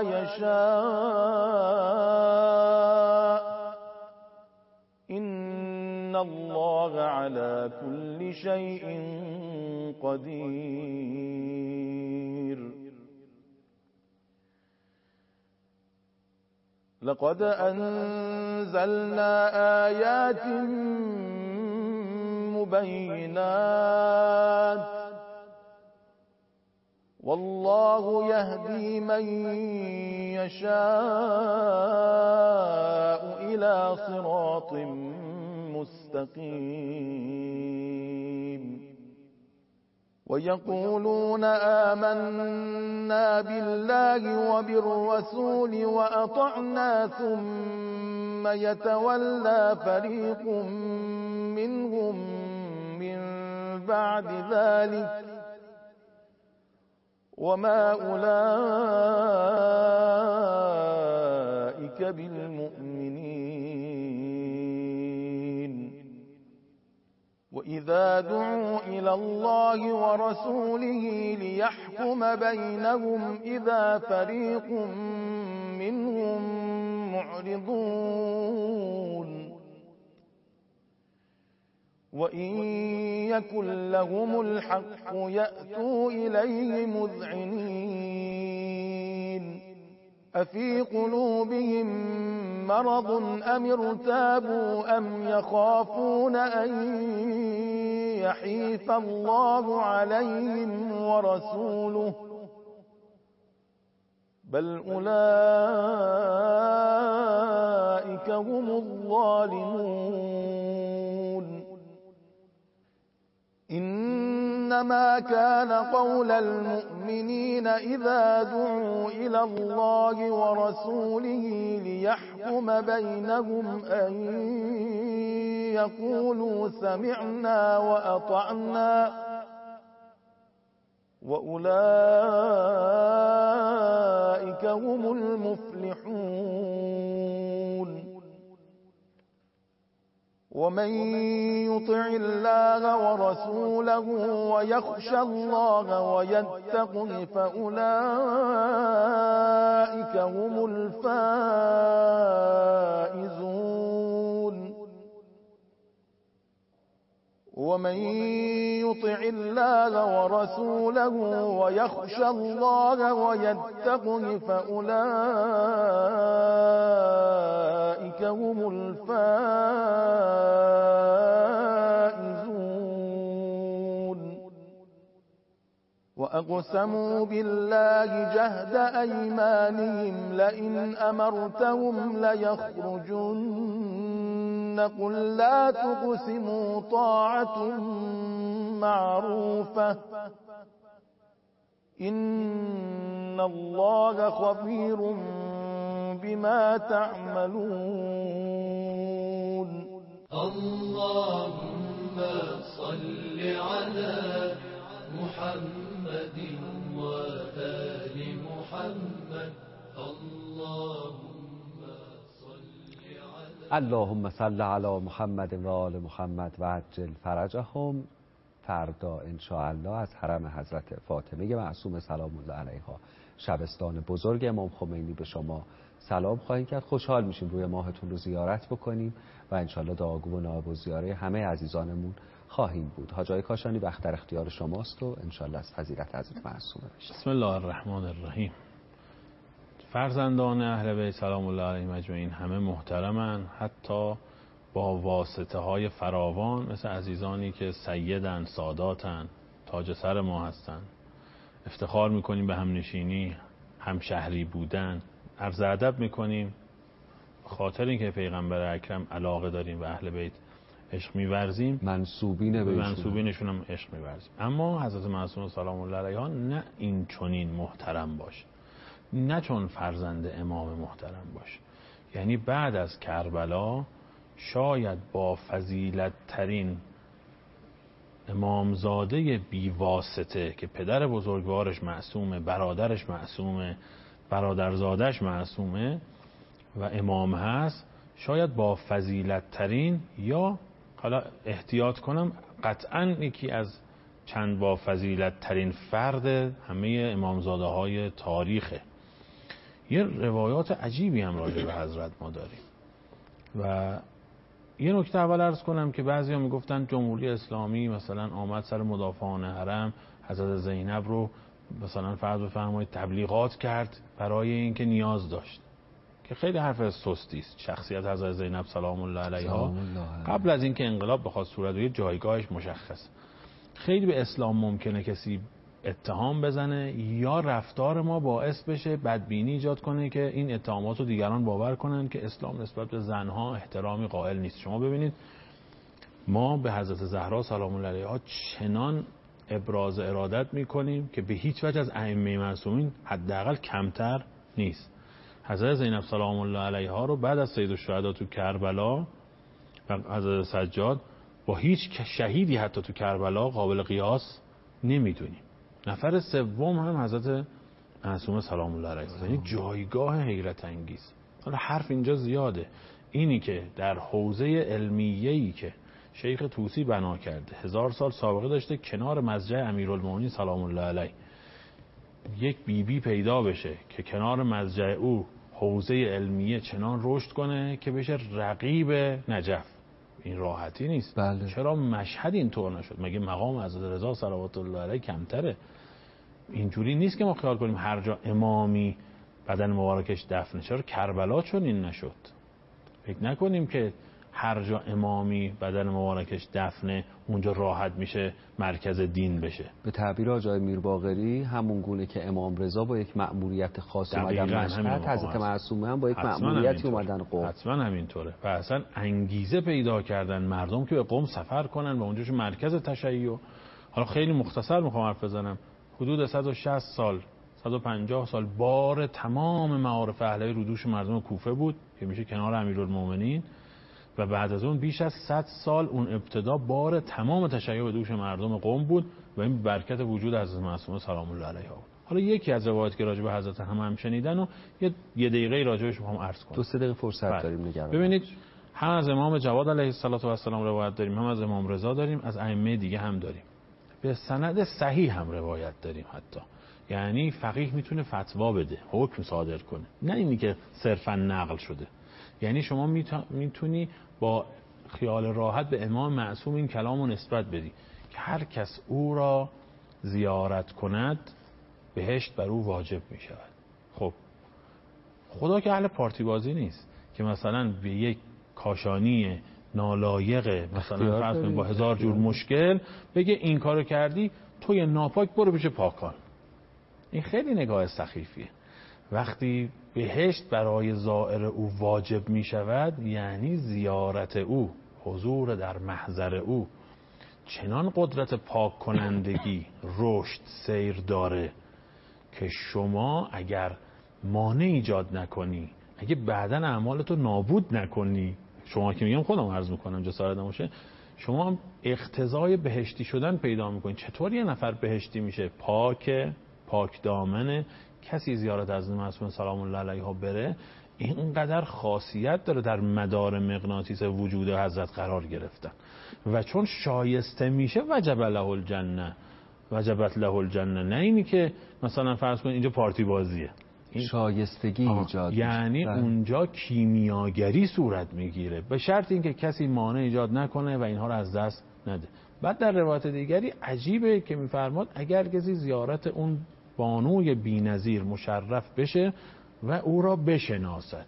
يشاء إن الله على كل شيء قدير. لقد أنزلنا آيات مبينات والله يهدي من يشاء إلى صراط مستقيم. ويقولون آمنا بالله وبالرسول وأطعنا ثم يتولى فريق منهم من بعد ذلك وما أولئك بالمؤمنين. وإذا دعوا إلى الله ورسوله ليحكم بينهم إذا فريق منهم معرضون. وإن يكن لهم الحق يأتوا إليه مذعنين. أفي قلوبهم مرض أم ارتابوا أم يخافون أن يحيف الله عليهم ورسوله بل أولئك هم الظالمون. إنما كان قول المؤمنين إذا دعوا إلى الله ورسوله ليحكم بينهم أن يقولوا سمعنا وأطعنا وأولئك هم المفلحون. ومن يطع الله ورسوله ويخشى الله ويتقه فأولئك هم الفائزون. ومن يطع الله ورسوله ويخشى الله ويتقه فأولئك هم الفائزون. وأقسموا بالله جهد أيمانهم لئن أمرتهم ليخرجن قل لا تقسموا طاعة معروفة إن الله خبير بما تعملون. اللهم صل على محمد وآل محمد. اللهم اللهم صل علی محمد و آل محمد و عجل فرجهم. فردا انشاءالله از حرم حضرت فاطمه معصومه سلام الله علیها شبستان بزرگ امام خمینی به شما سلام خواهیم کرد. خوشحال میشیم روی ماهتون رو زیارت بکنیم و انشاءالله دعاگو و نایب الزیاره همه عزیزانمون خواهیم بود. حاج آقای کاشانی وقت در اختیار شماست و انشاءالله از فضیلت حضرت معصومه بشیم. بسم الله الرحمن الرحیم. فرزندان اهل بیت سلام الله علیهم اجمعین همه محترمن، حتی با واسطه های فراوان مثل عزیزانی که سیدن، ساداتن، تاج سر ما هستن. افتخار میکنیم به همنشینی، همشهری بودن، عرض ادب میکنیم خاطر اینکه پیغمبر اکرم علاقه داریم و اهل بیت عشق می‌ورزیم، منسوبین به منسوبینشون هم عشق می‌ورزیم. اما حضرت معصومه سلام الله علیها نه این چنین محترم باشه، نه چون فرزند امام محترم باشه. یعنی بعد از کربلا شاید با فضیلت ترین امامزاده بیواسطه که پدر بزرگوارش معصومه، برادرش معصومه، برادرزادش معصومه و امام هست، شاید با فضیلت ترین یا حالا احتیاط کنم قطعا یکی از چند با فضیلت ترین فرد همه امامزاده های تاریخه. یه روایات عجیبی هم راجع به حضرت ما داریم. و یه نکته اول عرض کنم که بعضیا میگفتن جمهوری اسلامی مثلا آمد سر مدافعان حرم حضرت زینب رو مثلا فرض بفرمایید تبلیغات کرد برای اینکه نیاز داشت، که خیلی حرف سستی است. شخصیت حضرت زینب سلام الله علیها قبل از اینکه انقلاب بخواد صورت بگیره جایگاهش مشخص. خیلی به اسلام ممکنه کسی اتهام بزنه یا رفتار ما باعث بشه بدبینی ایجاد کنه که این اتهامات رو دیگران باور کنن که اسلام نسبت به زنها احترامی قائل نیست. شما ببینید ما به حضرت زهرا سلام الله علیها چنان ابراز ارادت میکنیم که به هیچ وجه از ائمه معصومین حداقل کمتر نیست. حضرت زینب سلام الله علیها رو بعد از سید الشهدا تو کربلا و حضرت سجاد با هیچ شهیدی حتی تو کربلا قابل قیاس نمیدونیم. نفر سوم هم حضرت معصومه سلام الله علیها، یعنی جایگاه حیرت انگیز. حالا حرف اینجا زیاده. اینی که در حوزه علمیه‌ای که شیخ طوسی بنا کرده، هزار سال سابقه داشته، کنار مضجع امیرالمومنین سلام الله علیه یک بیبی بی پیدا بشه که کنار مضجع او حوزه علمیه چنان رشد کنه که بشه رقیب نجف. این راحتی نیست. بله. چرا مشهد اینطور نشد؟ مگه مقام حضرت رضا صلوات الله علیه کمتره؟ اینجوری نیست که ما خیال کنیم هر جا امامی بدن مبارکش دفنه. چرا کربلا چون این نشد؟ فکر نکنیم که هر جا امامی بدن مبارکش دفنه اونجا راحت میشه مرکز دین بشه. به تعبیر آقای میرباقری همون گونه که امام رضا با یک مأموریت خاص اومدن مشهد، حضرت معصومه هم با یک مأموریتی اومدن قم. حتما همینطوره. و اصلا انگیزه پیدا کردن مردم که به قم سفر کنن و اونجاش مرکز تشیع. حالا خیلی مختصر میخوام حرف بزنم. حدود صد و شصت سال صد و پنجاه سال بار تمام معارف اهلی رو دوش مردم کوفه بود که میشه کنار امیرالمومنین، و بعد از اون بیش از صد سال اون ابتدا بار تمام تشیع به دوش مردم قم بود و این برکت وجود حضرت معصومه سلام الله علیها بود. حالا یکی از روایات که راجع به حضرت هم هم شنیدن و یه, یه دقیقه راجعش میخوام عرض کنم. دو سه دقیقه فرصت بله. داریم نگران. ببینید هم از امام جواد علیه السلام روایت داریم، هم از امام رضا داریم، از ائمه دیگه هم داریم. به سند صحیح هم روایت داریم حتی. یعنی فقیه میتونه فتوا بده، حکم صادر کنه، نه اینی که صرفا نقل شده. یعنی شما میتونی با خیال راحت به امام معصوم این کلام رو نسبت بدی که هر کس او را زیارت کند بهشت بر او واجب می شود. خب خدا که اهل پارتی بازی نیست که مثلا به یک کاشانی نالایق مثلا فرض کنید با هزار جور مشکل بگه این کارو کردی توی ناپاک برو پیش پاکان. این خیلی نگاه سخیفیه. وقتی بهشت برای زائر او واجب می شود یعنی زیارت او، حضور در محضر او چنان قدرت پاک کنندگی رشد سیر داره که شما اگر مانع ایجاد نکنی، اگه بعدن اعمالتو نابود نکنی، شما که میگم خودم عرض میکنم جسارت نماشه، شما اقتضای بهشتی شدن پیدا میکنی. چطور یه نفر بهشتی میشه؟ پاک پاک دامنه. کسی زیارت از معصومه سلام الله علیها بره اینقدر خاصیت داره در مدار مغناطیس وجود حضرت قرار گرفتن و چون شایسته میشه وجب له الجنه، وجبت له الجنه. نه اینی که مثلا فرض کن اینجا پارتی بازیه، این شایستگی ایجاد یعنی بله. اونجا کیمیاگری صورت میگیره به شرط اینکه کسی مانع ایجاد نکنه و اینها رو از دست نده. بعد در روایت دیگری عجیبه که میفرماد اگر کسی زیارت اون بانوی بی‌نظیر مشرف بشه و او را بشناسد،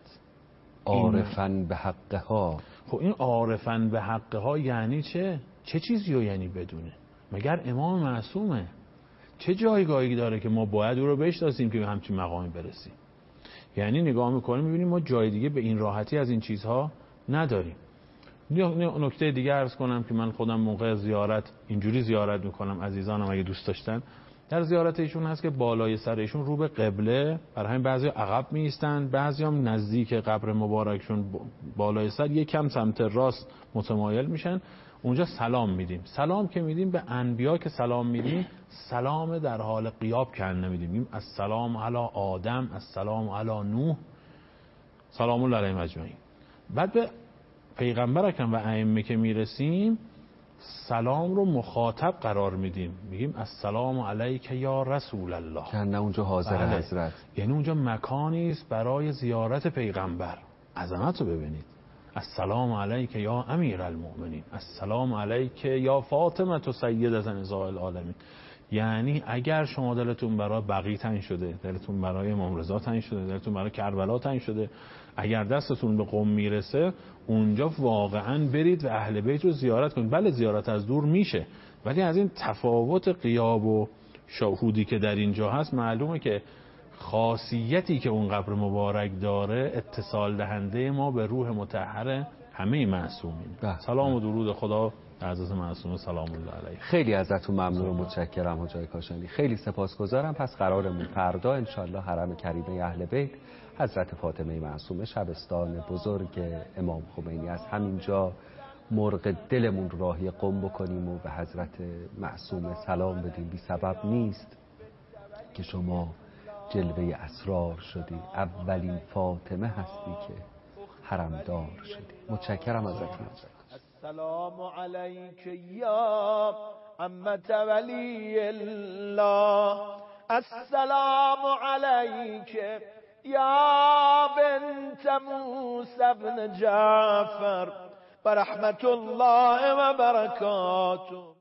عارفن به حقها. خب این عارفن به حقها یعنی چه؟ چه چیزی رو یعنی بدونه؟ مگر امام معصومه؟ چه جایگاهی داره که ما باید او رو بشناسیم که به همچین مقامی برسیم؟ یعنی نگاه میکنیم میبینیم ما جای دیگه به این راحتی از این چیزها نداریم. نکته دیگه عرض کنم که من خودم موقع زیارت اینجوری زیارت میکنم، عزیزانم اگه دوست داشتن در زیارت ایشون هست که بالای سر ایشون رو به قبله، برای همین بعضی عقب می ایستن، بعضی هم نزدیک قبر مبارکشون بالای سر یک کم سمت راست متمایل میشن. اونجا سلام میدیم. سلام که میدیم به انبیا که سلام میدیم سلام در حال غیاب که نمیدیم. میگیم السلام علی آدم، السلام علی نوح، سلام الله علیهم اجمعین. بعد به پیغمبر اکرم و ائمه که میرسیم سلام رو مخاطب قرار میدیم، میگیم السلام علیک یا رسول الله، که نه اونجا حاضر بله. حضرت، یعنی اونجا مکانی است برای زیارت پیغمبر. عظمت رو ببینید. السلام علیک یا امیر المؤمنین، السلام علیک یا فاطمه تو سیدة نساء العالمین. یعنی اگر شما دلتون برای بقیع تنگ شده، دلتون برای امام رضا تنگ شده، دلتون برای کربلا تنگ شده، اگر دستتون به قم میرسه اونجا واقعا برید و اهل بیت رو زیارت کنید. بله زیارت از دور میشه، ولی از این تفاوت غیاب و شهودی که در اینجا هست معلومه که خاصیتی که اون قبر مبارک داره اتصال دهنده ما به روح مطهر همه معصومین. سلام و درود خدا عزیز معصوم سلام الله علیه. خیلی ازتون ممنون و متشکرم حاج کاشانی، خیلی سپاسگزارم. پس قرارمون فردا انشالله حرم کریمه اهل بیت حضرت فاطمه معصومه شبستان بزرگ امام خمینی از همینجا مرغ دلمون راهی قم بکنیم و به حضرت معصومه سلام بدیم. بی سبب نیست که شما جلوه اسرار شدی، اولین فاطمه هستی که حرمدار شدی. متشکرم ازتون. السلام علیک یا عمت ولی الله، السلام علیک یا بنت موسی بن جعفر و رحمت الله و برکاته.